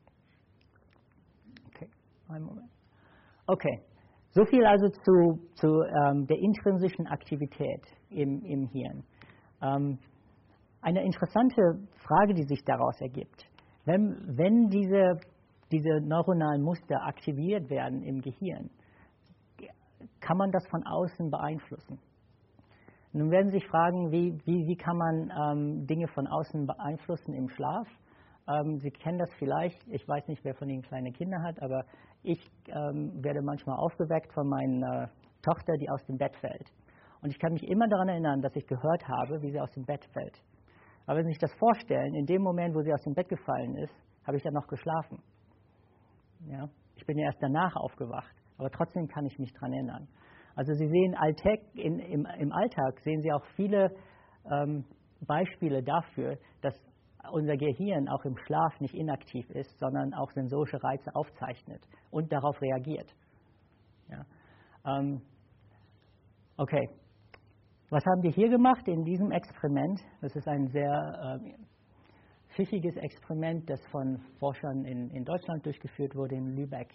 Okay, einen Moment. Okay, so viel also zu der intrinsischen Aktivität im Hirn. Eine interessante Frage, die sich daraus ergibt: Wenn diese neuronalen Muster aktiviert werden im Gehirn, kann man das von außen beeinflussen? Nun werden Sie sich fragen, wie kann man Dinge von außen beeinflussen im Schlaf? Sie kennen das vielleicht, ich weiß nicht, wer von Ihnen kleine Kinder hat, aber ich werde manchmal aufgeweckt von meiner Tochter, die aus dem Bett fällt. Und ich kann mich immer daran erinnern, dass ich gehört habe, wie sie aus dem Bett fällt. Aber wenn Sie sich das vorstellen, in dem Moment, wo sie aus dem Bett gefallen ist, habe ich dann noch geschlafen. Ja? Ich bin ja erst danach aufgewacht, aber trotzdem kann ich mich daran erinnern. Also Sie sehen im Alltag sehen Sie auch viele Beispiele dafür, dass unser Gehirn auch im Schlaf nicht inaktiv ist, sondern auch sensorische Reize aufzeichnet und darauf reagiert. Ja. Okay, was haben wir hier gemacht in diesem Experiment? Das ist ein sehr pfiffiges Experiment, das von Forschern in Deutschland durchgeführt wurde, in Lübeck.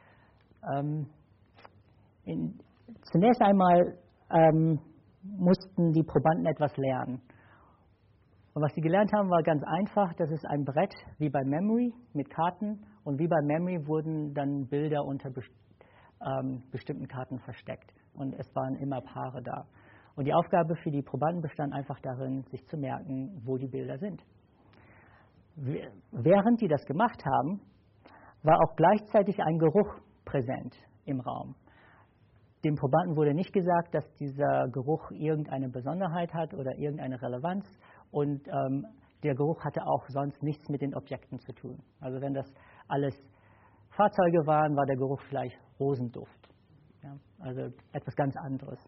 Zunächst einmal mussten die Probanden etwas lernen. Und was sie gelernt haben, war ganz einfach. Das ist ein Brett wie bei Memory mit Karten. Und wie bei Memory wurden dann Bilder unter bestimmten Karten versteckt. Und es waren immer Paare da. Und die Aufgabe für die Probanden bestand einfach darin, sich zu merken, wo die Bilder sind. Während die das gemacht haben, war auch gleichzeitig ein Geruch präsent im Raum. Dem Probanden wurde nicht gesagt, dass dieser Geruch irgendeine Besonderheit hat oder irgendeine Relevanz. Und der Geruch hatte auch sonst nichts mit den Objekten zu tun. Also wenn das alles Fahrzeuge waren, war der Geruch vielleicht Rosenduft. Ja, also etwas ganz anderes.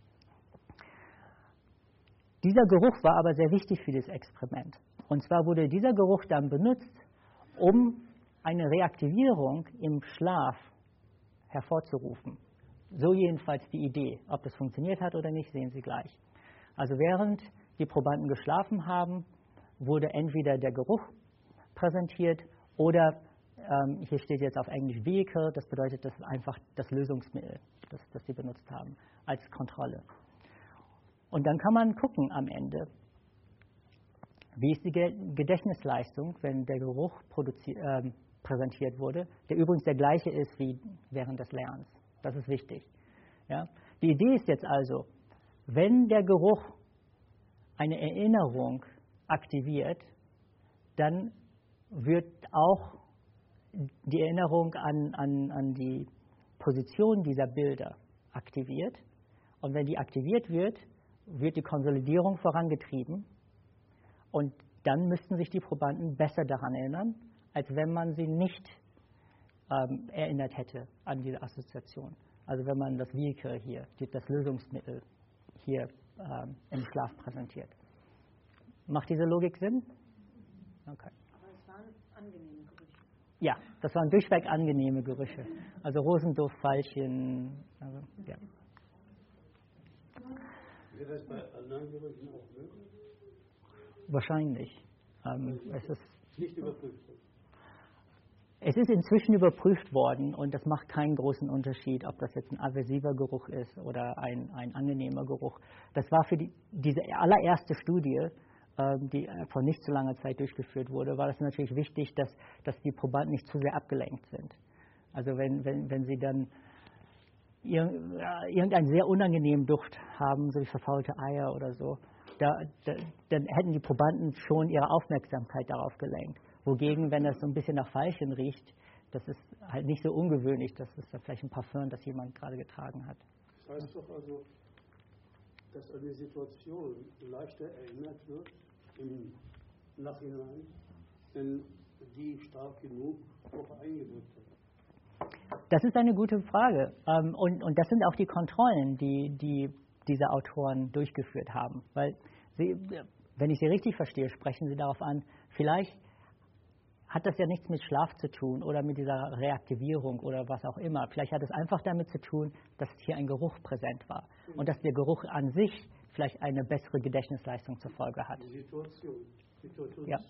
Dieser Geruch war aber sehr wichtig für das Experiment. Und zwar wurde dieser Geruch dann benutzt, um eine Reaktivierung im Schlaf hervorzurufen. So jedenfalls die Idee. Ob das funktioniert hat oder nicht, sehen Sie gleich. Also während die Probanden geschlafen haben, wurde entweder der Geruch präsentiert oder, hier steht jetzt auf Englisch Vehicle, das bedeutet, das ist einfach das Lösungsmittel, das sie benutzt haben, als Kontrolle. Und dann kann man gucken am Ende, wie ist die Gedächtnisleistung, wenn der Geruch präsentiert wurde, der übrigens der gleiche ist wie während des Lernens. Das ist wichtig. Ja? Die Idee ist jetzt also, wenn der Geruch eine Erinnerung aktiviert, dann wird auch die Erinnerung an die Position dieser Bilder aktiviert. Und wenn die aktiviert wird, wird die Konsolidierung vorangetrieben. Und dann müssten sich die Probanden besser daran erinnern, als wenn man sie nicht erinnert hätte an diese Assoziation. Also wenn man das Vehicle hier, das Lösungsmittel hier im Schlaf präsentiert. Macht diese Logik Sinn? Okay. Aber es waren angenehme Gerüche. Ja, das waren durchweg angenehme Gerüche. Also Rosenduft, Veilchen, also, ja. Wäre das bei anderen Gerüchen auch möglich? Wahrscheinlich. Es ist nicht überprüft. Es ist inzwischen überprüft worden und das macht keinen großen Unterschied, ob das jetzt ein aversiver Geruch ist oder ein angenehmer Geruch. Das war für diese allererste Studie, die vor nicht so langer Zeit durchgeführt wurde, war das natürlich wichtig, dass die Probanden nicht zu sehr abgelenkt sind. Also wenn sie dann irgendeinen sehr unangenehmen Duft haben, so wie verfaulte Eier oder so, dann hätten die Probanden schon ihre Aufmerksamkeit darauf gelenkt. Wogegen, wenn das so ein bisschen nach Veilchen riecht, das ist halt nicht so ungewöhnlich, das ist dann vielleicht ein Parfüm, das jemand gerade getragen hat. Das heißt doch also, dass eine Situation leichter erinnert wird im Nachhinein, wenn die stark genug auch eingewirkt hat. Das ist eine gute Frage. Und das sind auch die Kontrollen, die diese Autoren durchgeführt haben. Weil wenn ich Sie richtig verstehe, sprechen Sie darauf an, vielleicht hat das ja nichts mit Schlaf zu tun oder mit dieser Reaktivierung oder was auch immer. Vielleicht hat es einfach damit zu tun, dass hier ein Geruch präsent war und dass der Geruch an sich vielleicht eine bessere Gedächtnisleistung zur Folge hat. Die Situation. Ja.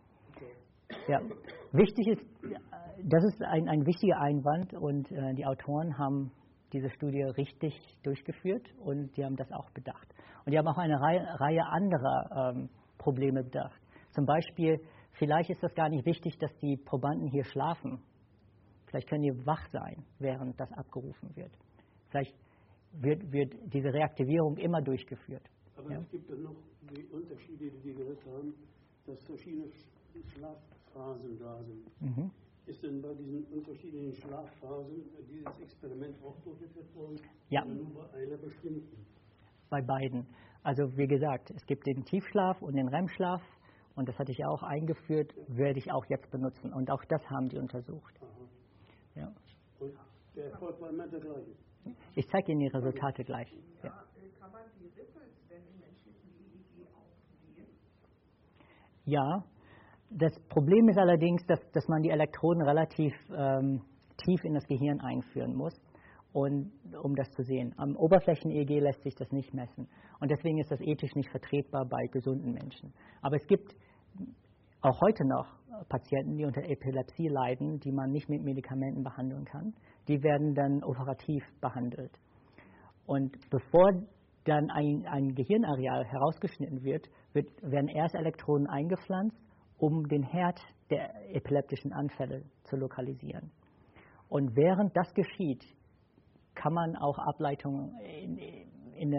Ja. Wichtig ist, das ist ein wichtiger Einwand und die Autoren haben diese Studie richtig durchgeführt und die haben das auch bedacht. Und die haben auch eine Reihe anderer Probleme bedacht. Zum Beispiel, vielleicht ist das gar nicht wichtig, dass die Probanden hier schlafen. Vielleicht können die wach sein, während das abgerufen wird. Vielleicht wird diese Reaktivierung immer durchgeführt. Aber es gibt dann noch die Unterschiede, die wir gehört haben, dass verschiedene Schlafphasen da sind. Mhm. Ist denn bei diesen unterschiedlichen Schlafphasen dieses Experiment auch durchgeführt worden? Ja. Oder nur bei einer bestimmten? Bei beiden. Also wie gesagt, es gibt den Tiefschlaf und den REM-Schlaf. Und das hatte ich auch eingeführt, werde ich auch jetzt benutzen. Und auch das haben die untersucht. Aha. Ja. Und der Erfolg war immer der gleiche? Ich zeige Ihnen die Resultate gleich. Ja. Kann man die Ripples denn im menschlichen EEG auch sehen? Ja, das Problem ist allerdings, dass man die Elektroden relativ tief in das Gehirn einführen muss, um das zu sehen. Am Oberflächen-EEG lässt sich das nicht messen. Und deswegen ist das ethisch nicht vertretbar bei gesunden Menschen. Aber es gibt auch heute noch Patienten, die unter Epilepsie leiden, die man nicht mit Medikamenten behandeln kann. Die werden dann operativ behandelt. Und bevor dann ein Gehirnareal herausgeschnitten wird, werden erst Elektroden eingepflanzt, um den Herd der epileptischen Anfälle zu lokalisieren. Und während das geschieht, kann man auch Ableitungen in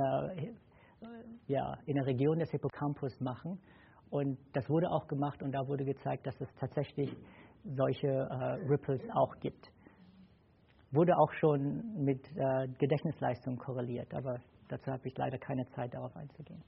der Region des Hippocampus machen. Und das wurde auch gemacht und da wurde gezeigt, dass es tatsächlich solche Ripples auch gibt. Wurde auch schon mit Gedächtnisleistung korreliert, aber dazu habe ich leider keine Zeit, darauf einzugehen.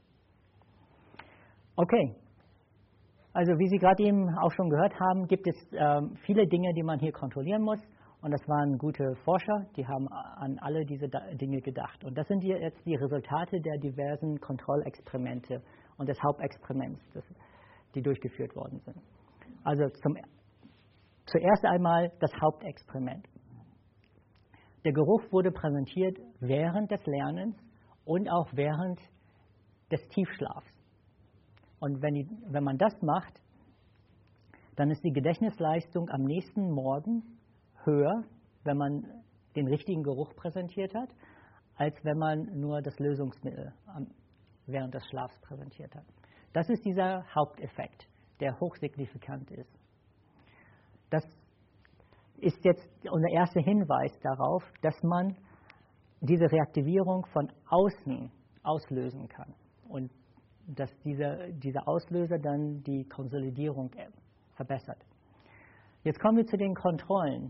Okay, also wie Sie gerade eben auch schon gehört haben, gibt es viele Dinge, die man hier kontrollieren muss. Und das waren gute Forscher, die haben an alle diese Dinge gedacht. Und das sind jetzt die Resultate der diversen Kontrollexperimente und des Hauptexperiments, die durchgeführt worden sind. Also zuerst einmal das Hauptexperiment. Der Geruch wurde präsentiert während des Lernens und auch während des Tiefschlafs. Und wenn man das macht, dann ist die Gedächtnisleistung am nächsten Morgen höher, wenn man den richtigen Geruch präsentiert hat, als wenn man nur das Lösungsmittel während des Schlafs präsentiert hat. Das ist dieser Haupteffekt, der hochsignifikant ist. Das ist jetzt unser erster Hinweis darauf, dass man diese Reaktivierung von außen auslösen kann und dass dieser Auslöser dann die Konsolidierung verbessert. Jetzt kommen wir zu den Kontrollen.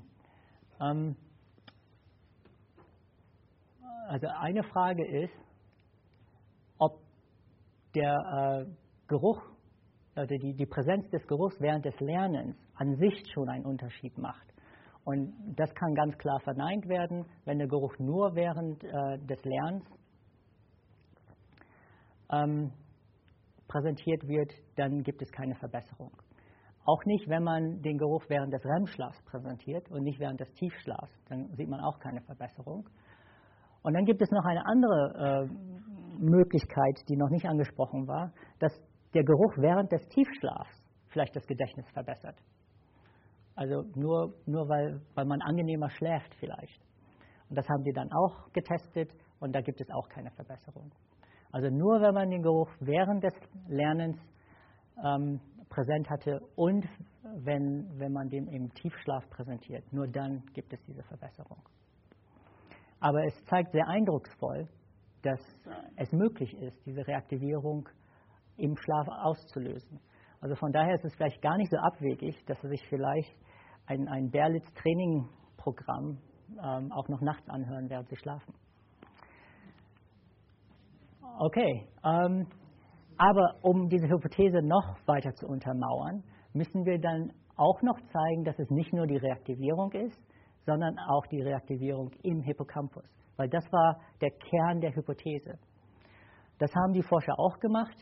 Also eine Frage ist, ob der Geruch, also die Präsenz des Geruchs während des Lernens an sich schon einen Unterschied macht. Und das kann ganz klar verneint werden. Wenn der Geruch nur während des Lernens präsentiert wird, dann gibt es keine Verbesserung. Auch nicht, wenn man den Geruch während des REM-Schlafs präsentiert und nicht während des Tiefschlafs. Dann sieht man auch keine Verbesserung. Und dann gibt es noch eine andere Möglichkeit, die noch nicht angesprochen war, dass der Geruch während des Tiefschlafs vielleicht das Gedächtnis verbessert. Also nur weil man angenehmer schläft vielleicht. Und das haben die dann auch getestet und da gibt es auch keine Verbesserung. Also nur wenn man den Geruch während des Lernens präsent hatte und wenn man den im Tiefschlaf präsentiert, nur dann gibt es diese Verbesserung. Aber es zeigt sehr eindrucksvoll, dass es möglich ist, diese Reaktivierung im Schlaf auszulösen. Also von daher ist es vielleicht gar nicht so abwegig, dass Sie sich vielleicht ein Berlitz-Training-Programm auch noch nachts anhören, während Sie schlafen. Okay, aber um diese Hypothese noch weiter zu untermauern, müssen wir dann auch noch zeigen, dass es nicht nur die Reaktivierung ist, sondern auch die Reaktivierung im Hippocampus. Weil das war der Kern der Hypothese. Das haben die Forscher auch gemacht.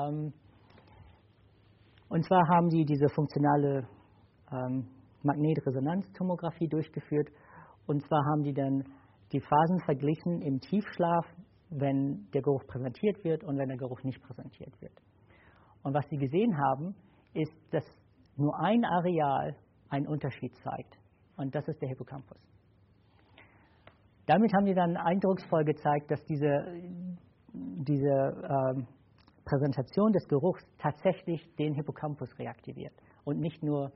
Und zwar haben sie diese funktionale Magnetresonanztomographie durchgeführt. Und zwar haben die dann die Phasen verglichen im Tiefschlaf, wenn der Geruch präsentiert wird und wenn der Geruch nicht präsentiert wird. Und was sie gesehen haben, ist, dass nur ein Areal einen Unterschied zeigt. Und das ist der Hippocampus. Damit haben die dann eindrucksvoll gezeigt, dass diese Präsentation des Geruchs tatsächlich den Hippocampus reaktiviert und nicht nur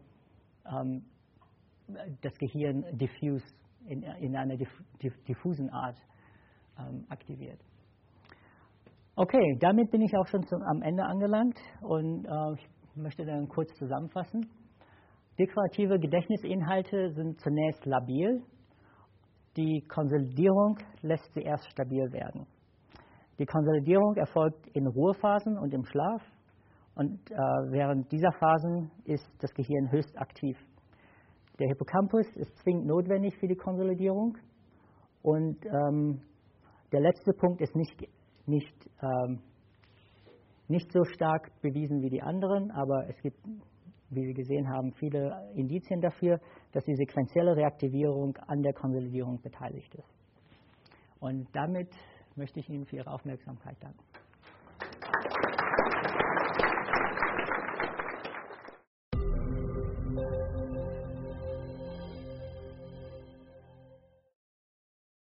das Gehirn diffus in einer diffusen Art aktiviert. Okay, damit bin ich auch schon am Ende angelangt und ich möchte dann kurz zusammenfassen. Deklarative Gedächtnisinhalte sind zunächst labil. Die Konsolidierung lässt sie erst stabil werden. Die Konsolidierung erfolgt in Ruhephasen und im Schlaf und während dieser Phasen ist das Gehirn höchst aktiv. Der Hippocampus ist zwingend notwendig für die Konsolidierung Und der letzte Punkt ist nicht so stark bewiesen wie die anderen, aber es gibt, wie wir gesehen haben, viele Indizien dafür, dass die sequentielle Reaktivierung an der Konsolidierung beteiligt ist. Und damit möchte ich Ihnen für Ihre Aufmerksamkeit danken.